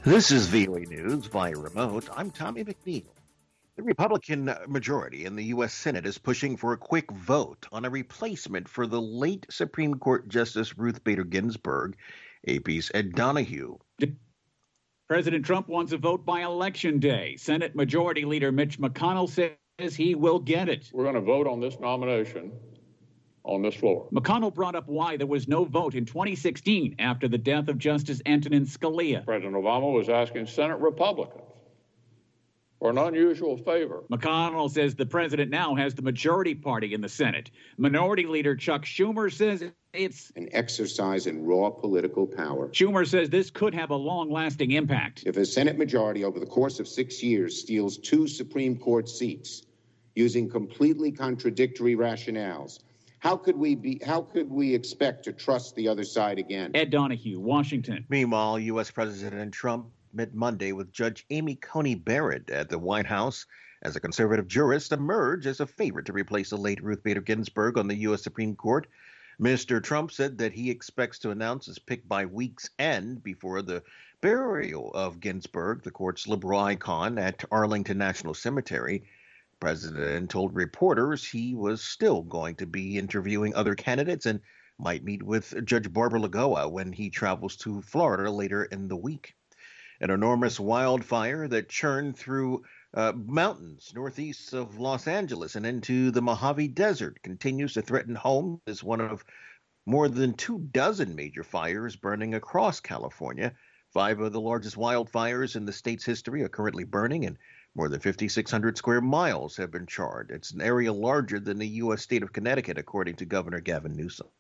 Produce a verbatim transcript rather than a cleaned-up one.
This is V O A News via remote. I'm Tommy McNeil. The Republican majority in the U S. Senate is pushing for a quick vote on a replacement for the late Supreme Court Justice Ruth Bader Ginsburg. A P's Ed Donahue. President Trump wants a vote by Election Day. Senate Majority Leader Mitch McConnell says he will get it. We're going to vote on this nomination on this floor. McConnell brought up why there was no vote in twenty sixteen after the death of Justice Antonin Scalia. President Obama was asking Senate Republicans for an unusual favor. McConnell says the president now has the majority party in the Senate. Minority Leader Chuck Schumer says it's an exercise in raw political power. Schumer says this could have a long-lasting impact. If a Senate majority over the course of six years steals two Supreme Court seats using completely contradictory rationales, How could we be? How could we expect to trust the other side again? Ed Donahue, Washington. Meanwhile, U S. President Trump met Monday with Judge Amy Coney Barrett at the White House as a conservative jurist emerged as a favorite to replace the late Ruth Bader Ginsburg on the U S. Supreme Court. Mister Trump said that he expects to announce his pick by week's end before the burial of Ginsburg, the court's liberal icon, at Arlington National Cemetery. The president told reporters he was still going to be interviewing other candidates and might meet with Judge Barbara Lagoa when he travels to Florida later in the week. An enormous wildfire that churned through uh, mountains northeast of Los Angeles and into the Mojave Desert continues to threaten homes as one of more than two dozen major fires burning across California. Five of the largest wildfires in the state's history are currently burning, and more than five thousand six hundred square miles have been charred. It's an area larger than the U S state of Connecticut, according to Governor Gavin Newsom.